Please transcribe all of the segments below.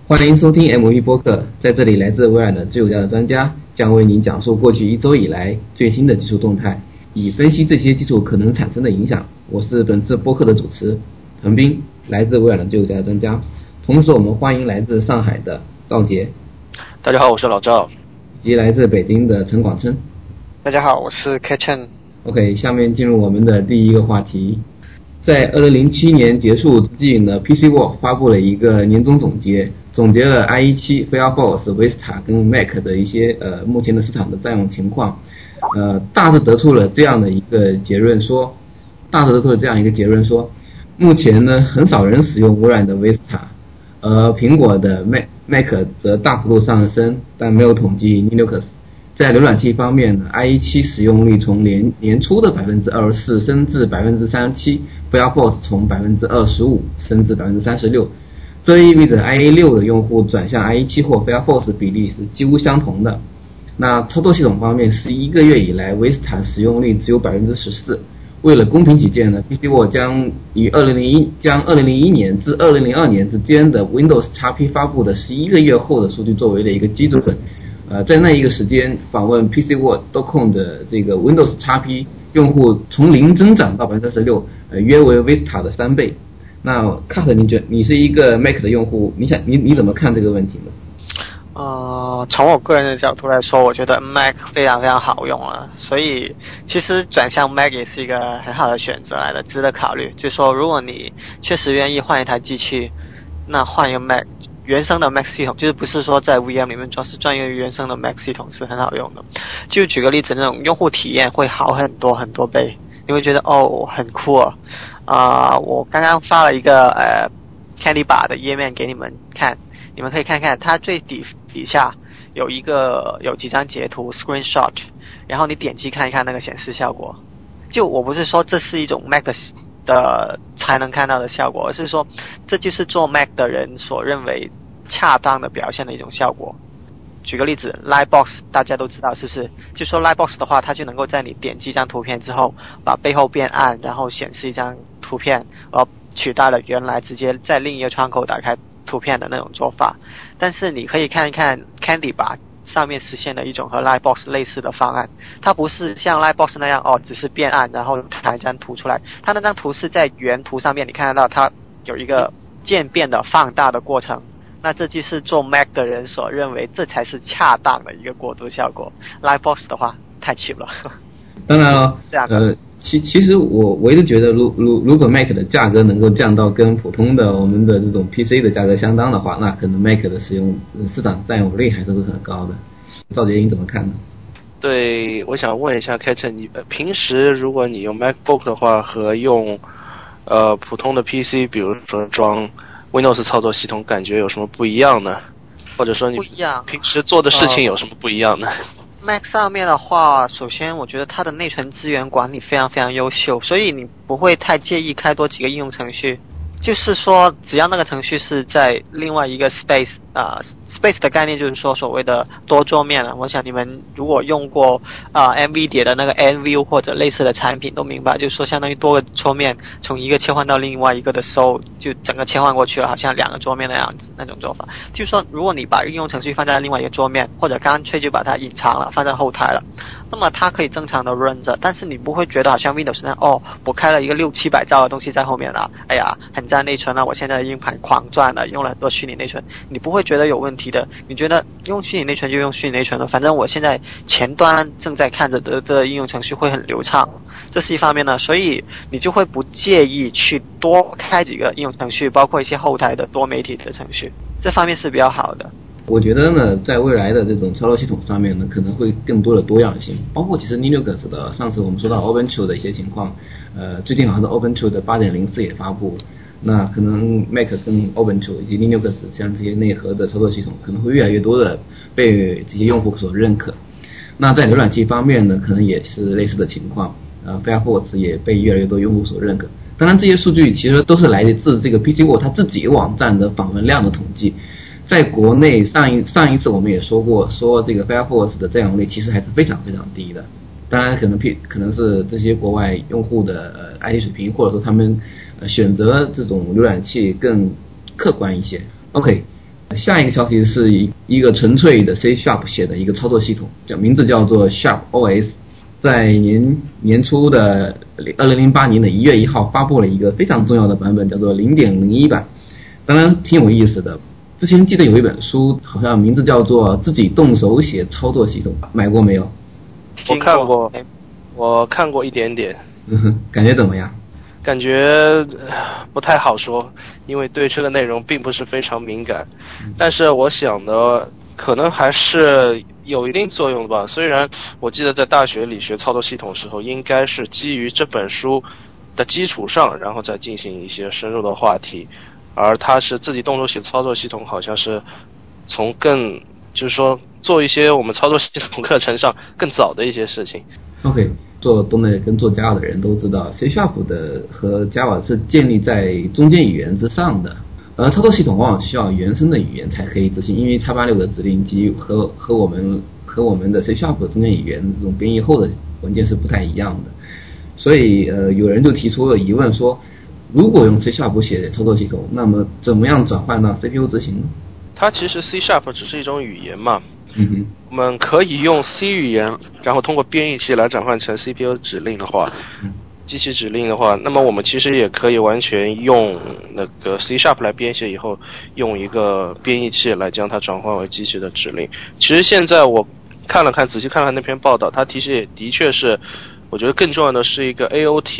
欢迎收听 MVP 播客，在这里来自微软的自由家的专家将为您讲述过去一周以来最新的技术动态，以分析这些技术可能产生的影响。我是本次播客的主持彭斌，来自微软的自由家的专家。同时我们欢迎来自上海的赵杰。 大家好，我是老赵。 以及来自北京的陈广琛。 大家好，我是 Kitchen。 OK， 下面进入我们的第一个话题。在2007年结束之际呢 PC World 发布了一个年终总结，总结了 IE7、Firefox、Vista 跟 Mac 的一些目前的市场的占用情况，大致得出了这样的一个结论说，目前呢很少人使用微软的 Vista， 而苹果的 Mac 则大幅度上升，但没有统计 Linux。在浏览器方面呢 IE7 使用率从年初的 24% 升至 37%， Firefox 从 25% 升至 36%， 这意味着 IE6 的用户转向 IE7 或 Firefox 比例是几乎相同的。那操作系统方面，11个月以来 Vista 使用率只有 14%。 为了公平起见呢 PC World 将2001年至2002年之间的 Windows XP 发布的11个月后的数据作为了一个基准。在那一个时间访问 PCWorld.com 的这个 Windows XP 用户从0增长到 36%， 约为 Vista 的3倍。那 Cut， 你是一个 Mac 的用户，你怎么看这个问题呢？ 从我个人的角度来说，我觉得 Mac 非常非常好用了，所以其实转向 Mac 也是一个很好的选择来的，值得考虑。就是说如果你确实愿意换一台机器，那换一个 Mac，原生的 Mac 系统，就是不是说在 VM 里面装，是专业原生的 Mac 系统是很好用的。就举个例子，那种用户体验会好很多很多倍，你会觉得很酷我刚刚发了一个Candy Bar 的页面给你们看，你们可以看看它最底下有几张截图 Screenshot， 然后你点击看一看那个显示效果。就我不是说这是一种 Mac 的才能看到的效果，而是说这就是做 Mac 的人所认为恰当的表现的一种效果。举个例子 Lightbox 大家都知道是不是，就说 Lightbox 的话，它就能够在你点击一张图片之后把背后变暗，然后显示一张图片，而取代了原来直接在另一个窗口打开图片的那种做法。但是你可以看一看 Candy Bar上面实现了一种和 Lightbox 类似的方案，它不是像 Lightbox 那样只是变暗然后弹一张图出来，它那张图是在原图上面你看得到它有一个渐变的放大的过程，那这就是做 Mac 的人所认为这才是恰当的一个过渡效果。 Lightbox 的话太 cheap 了。 当然了其实我一直觉得如果 Mac 的价格能够降到跟普通的我们的这种 PC 的价格相当的话，那可能 Mac 的使用市场占有率还是会很高的。赵杰你怎么看呢？ 对，我想问一下 Captain， 你平时如果你用 MacBook 的话和用普通的 PC 比如说装 Windows 操作系统感觉有什么不一样呢？或者说你平时做的事情有什么不一样呢 ？Mac 上面的话，首先我觉得它的内存资源管理非常非常优秀，所以你不会太介意开多几个应用程序。就是说只要那个程序是在另外一个 space space 的概念就是说所谓的多桌面我想你们如果用过NVIDIA 的那个 NVIDIA 或者类似的产品都明白，就是说相当于多个桌面从一个切换到另外一个的时候就整个切换过去了，好像两个桌面的样子那种做法。就是说如果你把应用程序放在另外一个桌面，或者干脆就把它隐藏了放在后台了，那么它可以正常的 run 着，但是你不会觉得好像 Windows 那样我开了一个600-700兆的东西在后面了，哎呀很占内存了，我现在硬盘狂转了，用了很多虚拟内存，你不会觉得有问题的。你觉得用虚拟内存就用虚拟内存了，反正我现在前端正在看着的这应用程序会很流畅，这是一方面呢，所以你就会不介意去多开几个应用程序，包括一些后台的多媒体的程序，这方面是比较好的。 我觉得呢，在未来的这种操作系统上面呢，可能会更多的多样性，包括其实 Linux 的，上次我们说到 Ubuntu 的一些情况，最近好像是 Ubuntu 的 8.04 也发布，那可能 Mac 跟 Ubuntu 以及 Linux 像这些内核的操作系统可能会越来越多的被这些用户所认可。那在浏览器方面呢，可能也是类似的情况，Firefox 也被越来越多用户所认可。当然这些数据其实都是来自这个 PC World 它自己网站的访问量的统计。在国内上一次我们也说过，说这个 Firefox 的占有率其实还是非常非常低的。当然可能是这些国外用户的IT 水平，或者说他们选择这种浏览器更客观一些。OK， 下一个消息是一个纯粹的 C# 写的一个操作系统，名字叫做 Sharp OS， 在年初的2008年的1月1号发布了一个非常重要的版本，叫做 0.01 版，当然挺有意思的。之前记得有一本书，好像名字叫做自己动手写操作系统，买过没有？ 我看过一点点。 感觉怎么样？ 感觉不太好说，因为对这个内容并不是非常敏感。但是我想的可能还是有一定作用吧。虽然我记得在大学里学操作系统的时候，应该是基于这本书的基础上，然后再进行一些深入的话题。而他是自己动手写操作系统，好像是从就是说做一些我们操作系统课程上更早的一些事情。 OK， 做.NET 跟做 Java 的人都知道 C# 的和 Java 是建立在中间语言之上的，而操作系统往往需要原生的语言才可以执行，因为 X86 的指令集和我们的 C# 中间语言这种编译后的文件是不太一样的。所以有人就提出了疑问说，如果用 C# 写操作系统，那么怎么样转换到 CPU 执行呢？ 它其实 C# 只是一种语言嘛，我们可以用 C 语言，然后通过编译器来转换成 CPU 指令的话，机器指令的话，那么我们其实也可以完全用那个 C# 来编写以后，用一个编译器来将它转换为机器的指令。其实现在我仔细看了那篇报道，它其实也的确是，我觉得更重要的是一个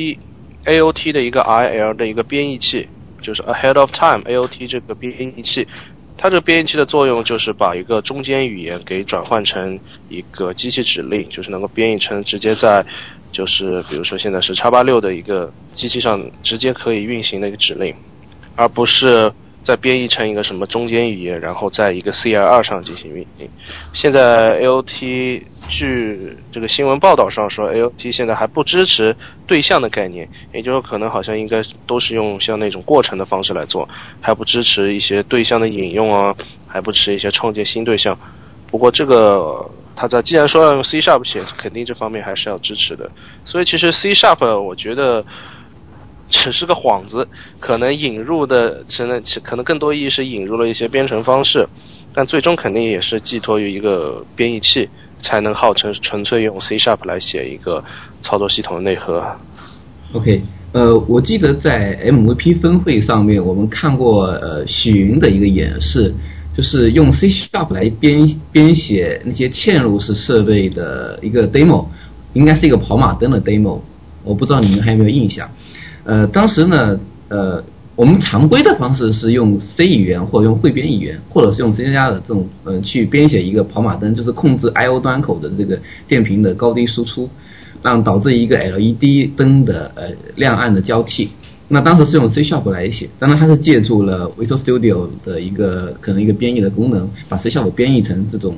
AOT 的一个 IL 的一个编译器，就是 Ahead of Time AOT 这个编译器。它这个编译器的作用就是把一个中间语言给转换成一个机器指令，就是能够编译成直接在就是比如说现在是 X86 的一个机器上直接可以运行的一个指令，而不是再编译成一个什么中间语言，然后在一个 CL2 上进行运行。现在 AOT 据这个新闻报道上说 AOT 现在还不支持对象的概念，也就是说可能好像应该都是用像那种过程的方式来做，还不支持一些对象的引用啊，还不支持一些创建新对象。不过这个它既然说要用 C# 写，肯定这方面还是要支持的。所以其实 C# 我觉得只是个幌子，可能更多意义是引入了一些编程方式，但最终肯定也是寄托于一个编译器，才能号称纯粹用 C# 来写一个操作系统的内核。 OK， 我记得在 MVP 分会上面，我们看过许云的一个演示，就是用 C# 来编写那些嵌入式设备的一个 demo， 应该是一个跑马灯的 demo， 我不知道你们还有没有印象。当时呢，我们常规的方式是用 C 语言或者用汇编语言，或者是用 C++ 的这种去编写一个跑马灯，就是控制 I/O 端口的这个电平的高低输出，让导致一个 LED 灯的亮暗的交替。那当时是用 C# 来写，当然它是借助了 Visual Studio 的可能一个编译的功能，把 C# 编译成这种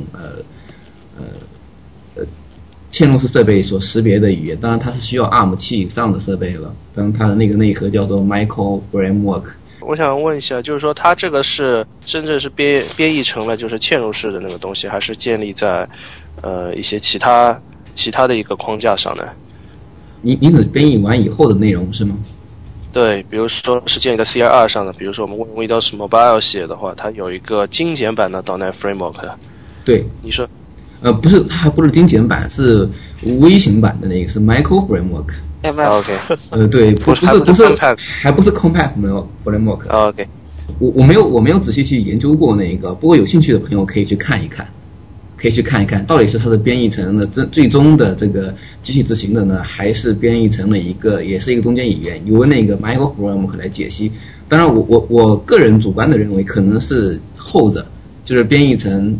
嵌入式设备所识别的语言，当然它是需要 ARM 7以上的设备了。当然它的那个内核叫做 Micro Framework。 我想问一下，就是说它这个是真正是编译成了就是嵌入式的那个东西，还是建立在一些其他的一个框架上呢？ 你只编译完以后的内容是吗？ 对，比如说是建立在 CL2 上的，比如说我们用 Windows Mobile 写的话，它有一个精简版的 .NET Framework。对，你说。 不是，它还不是精简版，是微型版的那个，是 Micro Framework。OK。对，不是，还不是 Compact Framework。OK。我没有仔细去研究过那个，不过有兴趣的朋友可以去看一看，到底是它的编译成了最终的这个机器执行的呢，还是编译成了也是一个中间语言，由那个 Micro Framework 来解析。当然我个人主观的认为可能是后者，就是编译成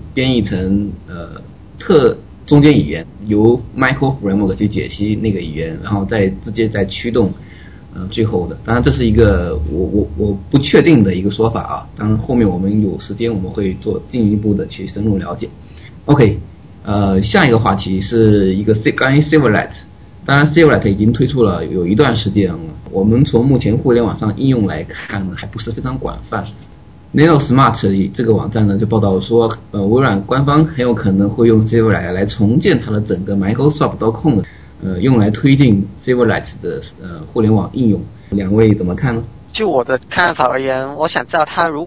特中间语言，由 Micro Framework 去解析那个语言，然后再直接再驱动最后的。当然这是一个我不确定的一个说法啊，当然后面我们有时间我们会做进一步的去深入了解。OK， 下一个话题是一个关于 Silverlight。当然 Silverlight 已经推出了有一段时间了，我们从目前互联网上应用来看呢，还不是非常广泛。NanoSmart 这个网站呢就报道说，微软官方很有可能会用 Silverlight 来重建它的整个 Microsoft.com 用来推进 Silverlight 的互联网应用。两位怎么看呢？ 就我的看法而言，我想知道它如果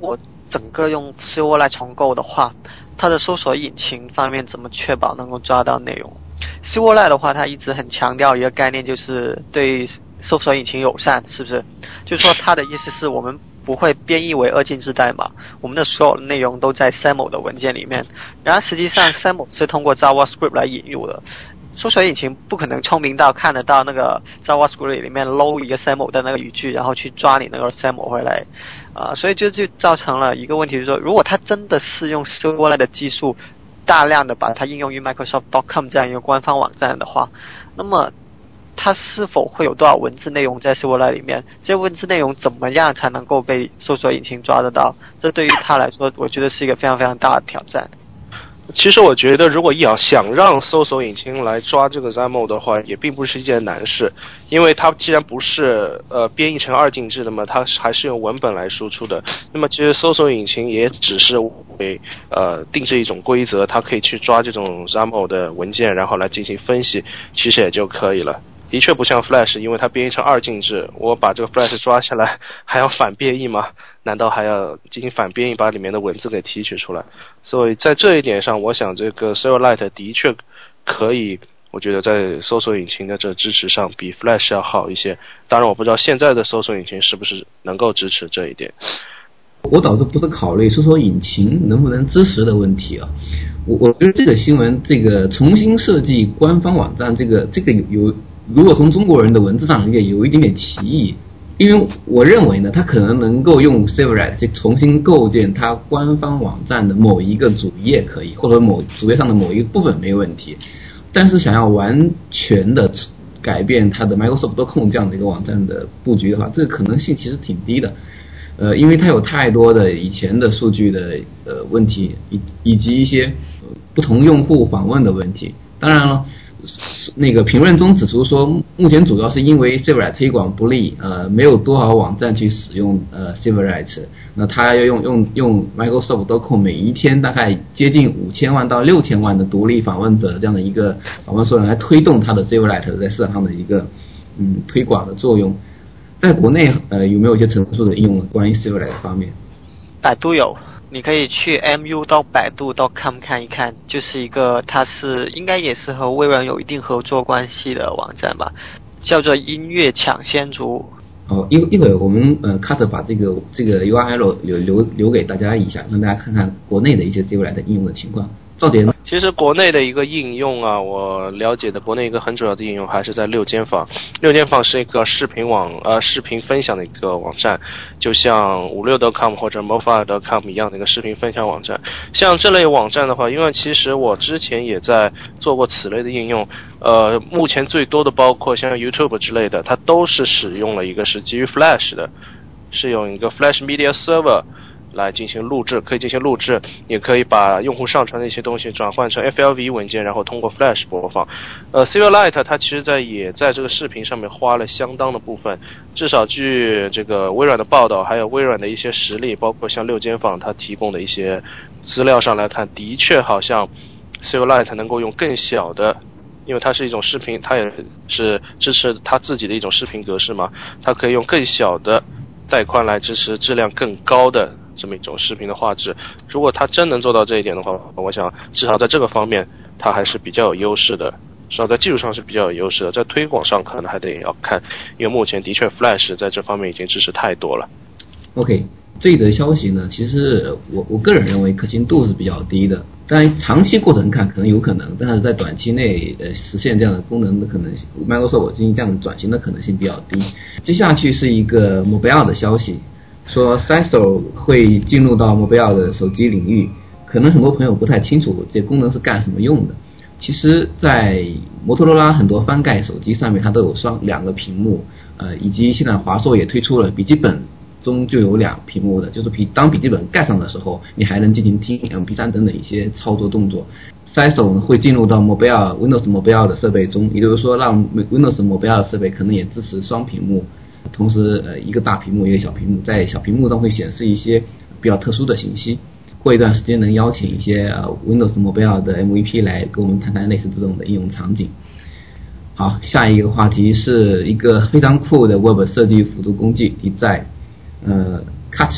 整个用 Silverlight 重构的话，它的搜索引擎方面怎么确保能够抓到内容？Silverlight 的话，它一直很强调一个概念，就是对搜索引擎友善，是不是？就是说它的意思是我们不会编译为二进制代码，我们的所有内容都在 SAML 的文件里面。然而实际上 SAML 是通过 JavaScript 来引入的，搜索引擎不可能聪明到看得到那个 JavaScript 里面 load 一个 SAML 的那个语句，然后去抓你那个 SAML 回来。所以就造成了一个问题，就是说如果它真的是用 Silverlight 的技术大量的把它应用于 Microsoft.com 这样一个官方网站的话，那么它是否会有多少文字内容在 Silverlight 里面？这些文字内容怎么样才能够被搜索引擎抓得到？这对于他来说，我觉得是一个非常非常大的挑战。 其实我觉得，如果想让搜索引擎来抓这个 XAML 的话，也并不是一件难事，因为它既然不是编译成二进制的嘛，它还是用文本来输出的。那么其实搜索引擎也只是为定制一种规则，它可以去抓这种 XAML 的文件，然后来进行分析，其实也就可以了。的确不像 Flash， 因为它编译成二进制，我把这个 Flash 抓下来还要反编译吗？难道还要进行反编译，把里面的文字给提取出来？所以在这一点上，我想这个 Silverlight 的确可以，我觉得在搜索引擎的这支持上比 Flash 要好一些。当然我不知道现在的搜索引擎是不是能够支持这一点。 我倒是不是考虑搜索引擎能不能支持的问题啊，我觉得这个新闻，这个重新设计官方网站，这个有，如果从中国人的文字上理解，有一点点歧义。因为我认为呢，它可能能够用 Silverlight 去重新构建它官方网站的某一个主页可以，或者某主页上的某一个部分没有问题。但是想要完全的改变它的 Microsoft.com 这样的一个网站的布局的话，这个可能性其实挺低的。因为它有太多的以前的数据的问题，以及一些不同用户访问的问题。当然了，那个评论中指出说，目前主要是因为 Silverlight 推广不利，没有多少网站去使用Silverlight。那他要用 Microsoft.com 每一天大概接近5000万到6000万的独立访问者这样的一个访问数量来推动它的 Silverlight 在市场上的一个推广的作用。在国内有没有一些成熟的应用关于 Silverlight 方面？ 百度有。你可以去 mu.baidu.com 看一看，就是一个它是应该也是和微软有一定合作关系的网站吧，叫做音乐抢先族。 一会儿我们Cut 把这个 URL 留给大家一下，让大家看看国内的一些 Silverlight 应用的情况。赵杰呢？ 其实国内的一个应用啊，我了解的国内一个很主要的应用还是在六间房。六间房是一个视频分享的一个网站，就像56.com 或者 Mofile.com 一样的一个视频分享网站。像这类网站的话，因为其实我之前也在做过此类的应用，目前最多的包括像 YouTube 之类的，它都是使用了一个是基于 Flash 的，是用一个 Flash Media Server来进行录制，可以进行录制，也可以把用户上传的一些东西转换成 FLV 文件，然后通过 Flash 播放。Silverlight 它其实也在这个视频上面花了相当的部分，至少据这个微软的报道，还有微软的一些实例，包括像六间房它提供的一些资料上来看，的确好像 Silverlight 能够用更小的，因为它是一种视频，它也是支持它自己的一种视频格式嘛，它可以用更小的带宽来支持质量更高的这么一种视频的画质。如果它真能做到这一点的话，我想至少在这个方面它还是比较有优势的，至少在技术上是比较有优势的。在推广上可能还得要看，因为目前的确 Flash 在这方面已经支持太多了。 OK， 这一则消息呢，其实我个人认为可信度是比较低的，当然长期过程看可能有可能，但是在短期内实现这样的功能的可能性， Microsoft 进行这样的转型的可能性比较低。接下去是一个 Mobile 的消息，说 Sisal 会进入到 Mobile 的手机领域，可能很多朋友不太清楚这功能是干什么用的。其实在摩托罗拉很多翻盖手机上面它都有两个屏幕，以及现在华硕也推出了笔记本中就有两屏幕的，就是当笔记本盖上的时候，你还能进行听 MP3 等等一些操作动作。Sisal 会进入到 Windows Mobile 的设备中，也就是说让 Windows Mobile 的设备可能也支持双屏幕，同时一个大屏幕一个小屏幕，在小屏幕上会显示一些比较特殊的信息。过一段时间能邀请一些Windows Mobile 的 MVP 来跟我们谈谈类似这种的应用场景。好，下一个话题是一个非常酷的 Web 设计辅助工具，在Cut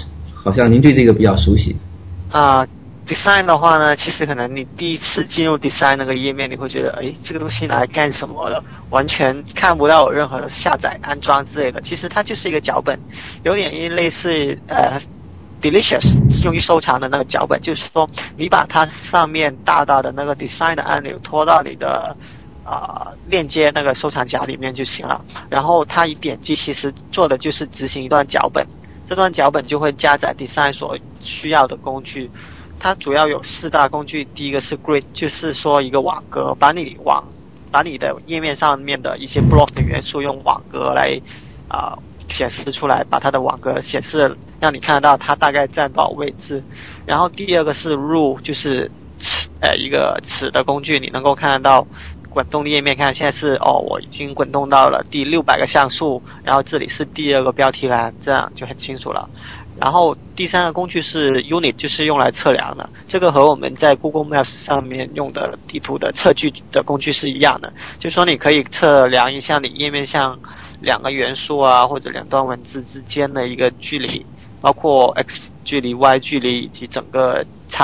好像您对这个比较熟悉。 Design 的话呢，其实可能你第一次进入 Design 那个页面，你会觉得，这个东西拿来干什么的？完全看不到有任何的下载、安装之类的。其实它就是一个脚本，有点类似Delicious 用于收藏的那个脚本，就是说你把它上面大大的那个 Design 的按钮拖到你的链接那个收藏夹里面就行了。然后它一点击，其实做的就是执行一段脚本，这段脚本就会加载 Design 所需要的工具。它主要有4大工具，第一个是 Grid， 就是说一个网格，把你的页面上面的一些 block 的元素用网格来显示出来，把它的网格显示让你看得到它大概在多少位置。然后第二个是 Rule， 就是一个尺的工具，你能够看得到滚动的页面，看现在是我已经滚动到了第600个像素，然后这里是第2个标题栏，这样就很清楚了。然后第3个工具是 Unit， 就是用来测量的，这个和我们在 Google Maps 上面用的地图的测距的工具是一样的，就是说你可以测量一下你页面上2个元素或者2段文字之间的一个距离，包括 X 距离、Y 距离以及整个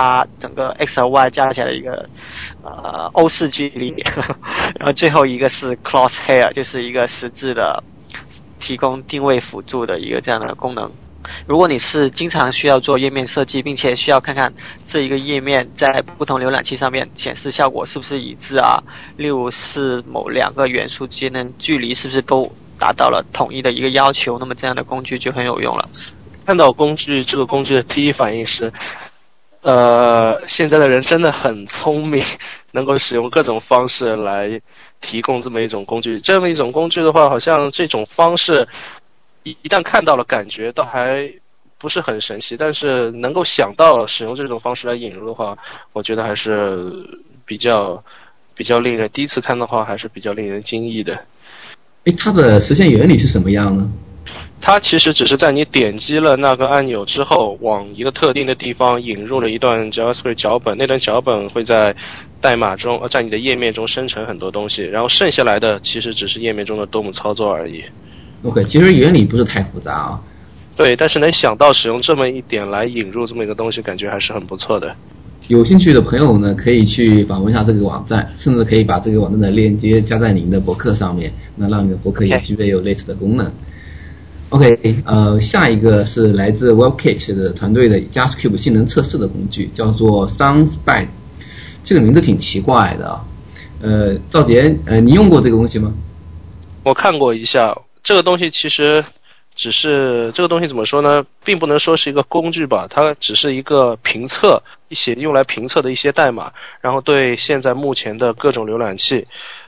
X 和 Y 加起来的一个欧式距离。然后最后一个是 Crosshair， 就是一个十字的提供定位辅助的一个这样的功能。如果你是经常需要做页面设计，并且需要看看这一个页面在不同浏览器上面显示效果是不是一致例如是某2个元素之间的距离是不是都达到了统一的一个要求，那么这样的工具就很有用了。 看到这个工具的第一反应是现在的人真的很聪明，能够使用各种方式来提供这么一种工具。这么一种工具的话，好像这种方式一旦看到了，感觉倒还不是很神奇，但是能够想到使用这种方式来引入的话，我觉得还是比较令人，第一次看的话还是比较令人惊异的。 它的实现原理是什么样呢？ 它其实只是在你点击了那个按钮之后，往一个特定的地方引入了一段 JavaScript 脚本，那段脚本会在代码中，在你的页面中生成很多东西，然后剩下来的其实只是页面中的DOM操作而已。 OK， 其实原理不是太复杂对，但是能想到使用这么一点来引入这么一个东西，感觉还是很不错的。 有兴趣的朋友呢，可以去访问一下这个网站，甚至可以把这个网站的链接加在您的博客上面，那让你的博客也具备有类似的功能。OK， 下一个是来自 WebKit 的团队的 JavaScript 性能测试的工具，叫做 SoundSpy。这个名字挺奇怪的赵杰，你用过这个东西吗？ 我看过一下，这个东西其实只是这个东西怎么说呢，并不能说是一个工具吧，它只是一个评测，用来评测的一些代码，然后对现在目前的各种浏览器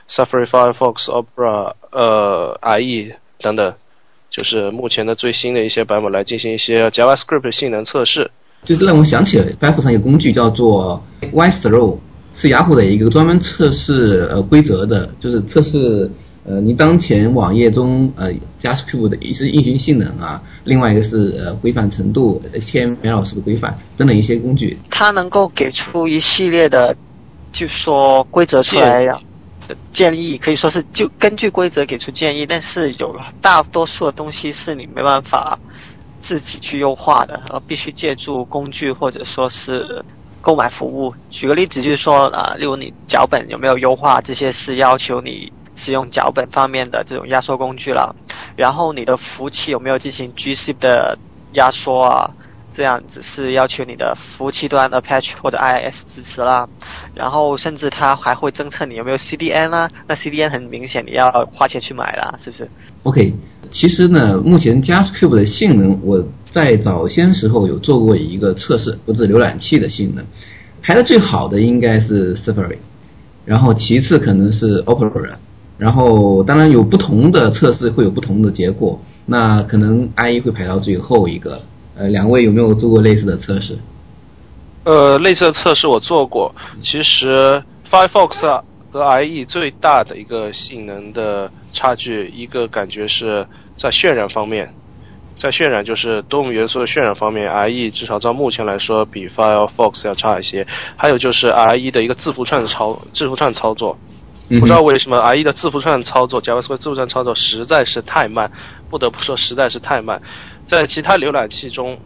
Safari、Firefox、Opera、IE 等等，就是目前的最新的一些版本来进行一些 JavaScript 性能测试。 就是让我想起了 Firefox 上一个工具叫做 Ysthrow， 是雅虎的一个专门测试规则的，就是测试你当前网页中JavaScript 的一是运行性能另外一个是规范程度 HTML 是不是规范等等一些工具。 它能够给出一系列的就说规则出来建议，可以说是就根据规则给出建议，但是有大多数的东西是你没办法自己去优化的，而必须借助工具或者说是购买服务。举个例子，就是说例如你脚本有没有优化，这些是要求你使用脚本方面的这种压缩工具了。然后你的服务器有没有进行 gzip 的压缩这样子是要求你的服务器端 Apache 或者 IIS 支持啦。然后甚至它还会侦测你有没有 CDN 那 CDN 很明显你要花钱去买啦，是不是 ？OK， 其实呢，目前 JavaScript 的性能，我在早先时候有做过一个测试，不是浏览器的性能，排的最好的应该是 Safari， 然后其次可能是 Opera， 然后当然有不同的测试会有不同的结果，那可能 IE 会排到最后一个。两位有没有做过类似的测试？ 类似的测试我做过。其实 Firefox 和 IE 最大的一个性能的差距，一个感觉是在渲染方面，在渲染就是 DOM 元素的渲染方面 ，IE 至少照目前来说比 Firefox 要差一些。还有就是 IE 的一个字符串操作。不知道为什么 IE 的字符串操作 JavaScript 字符串操作实在是太慢，不得不说实在是太慢。在其他浏览器中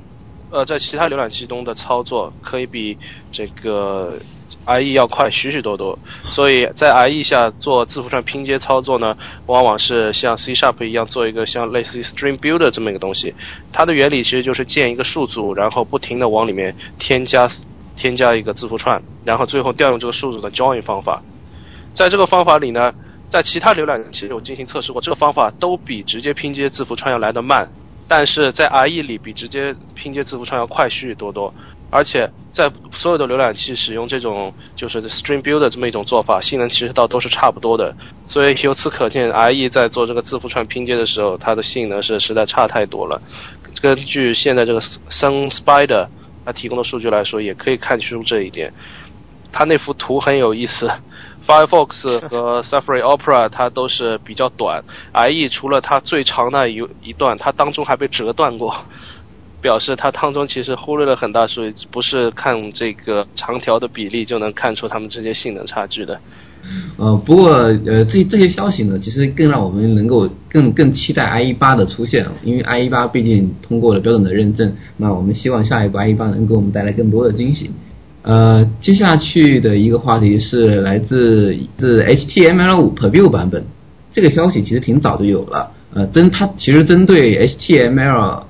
在其他浏览器中的操作可以比这个 IE 要快许多，所以在 IE 下做字符串拼接操作呢，往往是像 C# 一样做一个像类似于 String Builder 这么一个东西。它的原理其实就是建一个数组，然后不停的往里面添加一个字符串，然后最后调用这个数组的 join 方法。在这个方法里呢，在其他浏览器我进行测试过，这个方法都比直接拼接字符串要来得慢，但是在 IE 里比直接拼接字符串要快许多，而且在所有的浏览器使用这种就是 String Builder 这么一种做法，性能其实都是差不多的。所以由此可见 IE 在做这个字符串拼接的时候，它的性能是实在差太多了。根据现在这个 Sun Spider 它提供的数据来说，也可以看出这一点。它那幅图很有意思，Firefox 和 Safari Opera 它都是比较短， IE 除了它最长的一段，它当中还被折断过，表示它当中其实忽略了很大数据，不是看这个长条的比例就能看出它们之间性能差距的。 不过这些消息呢，其实更让我们能够更期待 IE8 的出现，因为 IE8 毕竟通过了标准的认证，那我们希望下一步 IE8 能给我们带来更多的惊喜。接下去的一个话题是来自HTML5 Preview 版本，这个消息其实挺早就有了，它其实针对 XHTML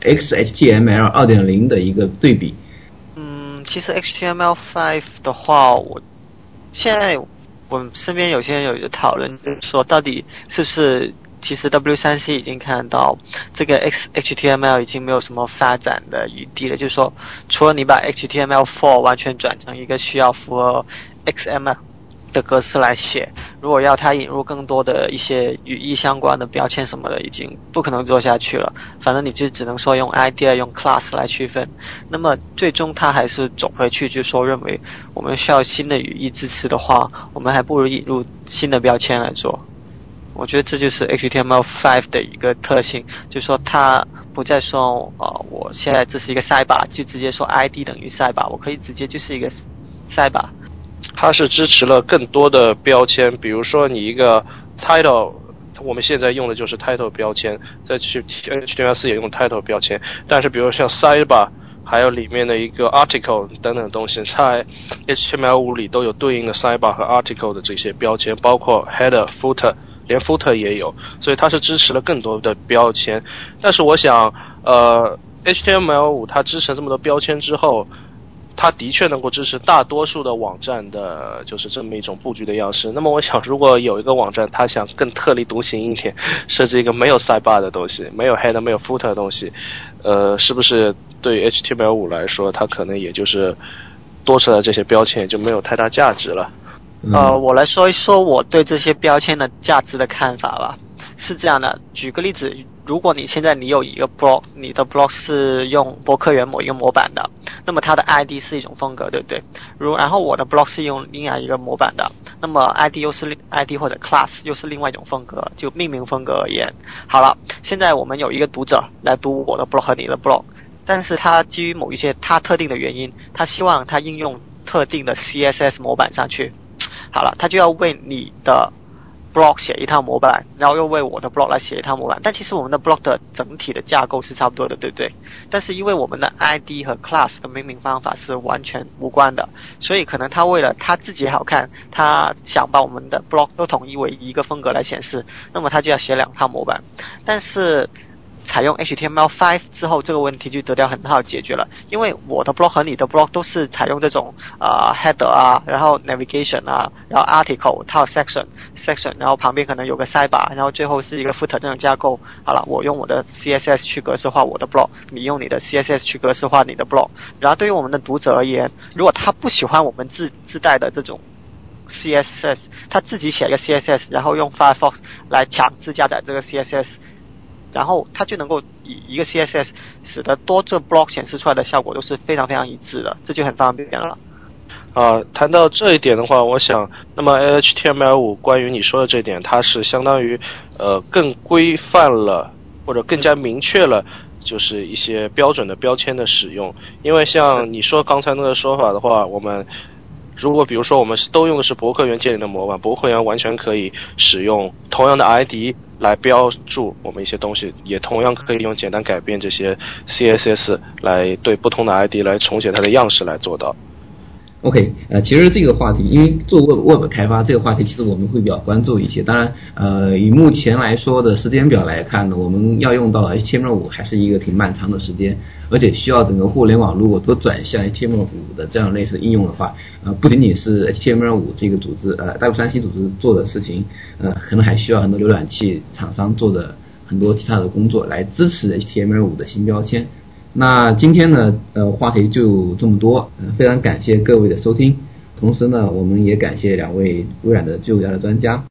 2.0 的一个对比。 其实 HTML5 的话，现在我们身边有些人有一个讨论，就是说到底是不是其实 W3C 已经看到这个 HTML 已经没有什么发展的余地了，就是说除了你把 HTML4 完全转成一个需要符合 XML 的格式来写，如果要它引入更多的一些语义相关的标签什么的，已经不可能做下去了。反正你就只能说用 idea 用 class 来区分。那么最终它还是走回去，就是说认为我们需要新的语义支持的话，我们还不如引入新的标签来做。我觉得这就是 HTML5 的一个特性，就是说它不再说我现在这是一个 sidebar 就直接说 ID 等于 sidebar， 我可以直接就是一个 sidebar。 它是支持了更多的标签，比如说你一个 title， 我们现在用的就是 title 标签，在HTML4 也用 title 标签，但是比如像 sidebar 还有里面的一个 article 等等的东西，在 HTML5 里都有对应的 sidebar 和 article 的这些标签，包括 header footer， 连 footer 也有，所以它是支持了更多的标签。但是我想HTML5 它支持这么多标签之后，它的确能够支持大多数的网站的就是这么一种布局的样式。那么我想如果有一个网站它想更特立独行一点，设置一个没有 sidebar 的东西，没有 header 没有 footer 的东西，是不是对于 HTML5 来说它可能也就是多出来的这些标签也就没有太大价值了。 我来说一说我对这些标签的价值的看法吧。是这样的，举个例子，如果你现在有一个 blog， 你的 blog 是用博客园某一个模板的，那么它的 ID 是一种风格，对不对？然后我的 blog 是用另外一个模板的，那么 ID 又是 ID 或者 class 又是另外一种风格，就命名风格而言。好了，现在我们有一个读者来读我的 blog 和你的 blog， 但是他基于某一些他特定的原因，他希望他应用特定的 CSS 模板上去。好了，他就要为你的 blog 写一套模板，然后又为我的 blog 来写一套模板，但其实我们的 blog 的整体的架构是差不多的，对不对？但是因为我们的 ID 和 class 的命名方法是完全无关的，所以可能他为了他自己好看，他想把我们的 blog 都统一为一个风格来显示，那么他就要写两套模板。但是采用 HTML5 之后，这个问题就得到很好解决了，因为我的 blog 和你的 blog 都是采用这种header 啊，然后 navigation 啊，然后 article 套 section， 然后旁边可能有个 sidebar， 然后最后是一个 footer 这种架构。好了，我用我的 CSS 去格式化我的 blog， 你用你的 CSS 去格式化你的 blog。然后对于我们的读者而言，如果他不喜欢我们自带的这种CSS， 他自己写一个 CSS， 然后用 Firefox 来强制加载这个 CSS，然后它就能够以一个 CSS 使得多个 blog 显示出来的效果都是非常非常一致的，这就很方便了。 谈到这一点的话，我想，那么 HTML5 关于你说的这点，它是相当于更规范了或者更加明确了，就是一些标准的标签的使用。因为像你说刚才那个说法的话，我们如果比如说我们都用的是博客园建立的模板，博客园完全可以使用同样的 ID 来标注我们一些东西，也同样可以用简单改变这些 CSS 来对不同的 ID 来重写它的样式来做到。 OK， 其实这个话题，因为做 Web 开发这个话题，其实我们会比较关注一些。当然，以目前来说的时间表来看呢，我们要用到 HTML5 还是一个挺漫长的时间，而且需要整个互联网如果都转向 HTML5 的这样类似应用的话，不仅仅是 HTML5 这个组织，W3C 组织做的事情，可能还需要很多浏览器厂商做的很多其他的工作来支持 HTML5 的新标签。那今天呢，话题就这么多，非常感谢各位的收听，同时呢，我们也感谢2位微软的自由家的专家。